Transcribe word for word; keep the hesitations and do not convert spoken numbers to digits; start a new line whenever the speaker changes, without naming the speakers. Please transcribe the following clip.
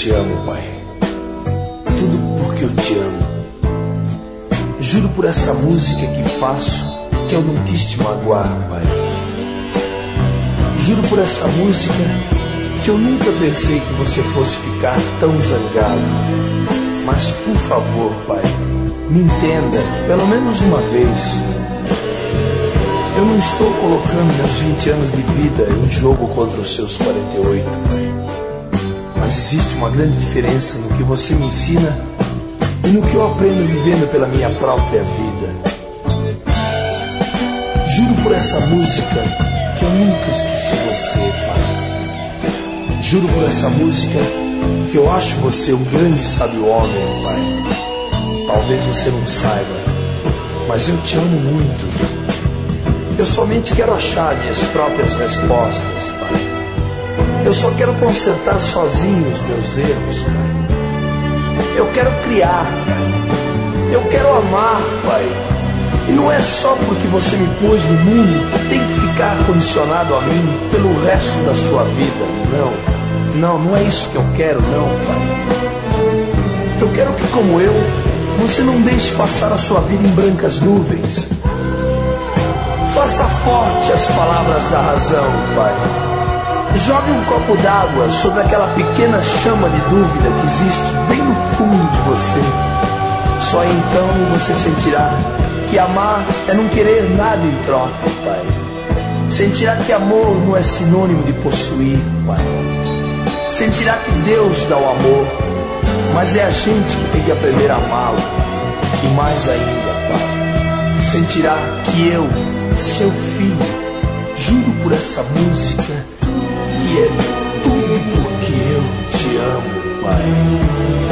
te amo, Pai. Tudo porque eu te amo. Juro por essa música que faço que eu não quis te magoar, Pai. Juro por essa música que eu nunca pensei que você fosse ficar tão zangado. Mas por favor, Pai, me entenda pelo menos uma vez. Eu não estou colocando meus vinte anos de vida em jogo contra os seus quarenta e oito, Pai. Mas existe uma grande diferença no que você me ensina e no que eu aprendo vivendo pela minha própria vida. Juro por essa música que eu nunca esqueci você, Pai. Juro por essa música que eu acho você um grande sábio homem, Pai. Talvez você não saiba, mas eu te amo muito. Eu somente quero achar minhas próprias respostas, Pai. Eu só quero consertar sozinho os meus erros, Pai. Eu quero criar, Pai. Eu quero amar, Pai. E não é só porque você me pôs no mundo que tem que ficar condicionado a mim pelo resto da sua vida. Não, não, não é isso que eu quero, não, Pai. Eu quero que, como eu, você não deixe passar a sua vida em brancas nuvens. Faça forte as palavras da razão, Pai. Jogue um copo d'água sobre aquela pequena chama de dúvida que existe bem no fundo de você. Só então você sentirá que amar é não querer nada em troca, Pai. Sentirá que amor não é sinônimo de possuir, Pai. Sentirá que Deus dá o amor, mas é a gente que tem que aprender a amá-lo. E mais ainda, Pai, sentirá que eu, seu filho, juro por essa música que é tudo porque eu te amo, Pai.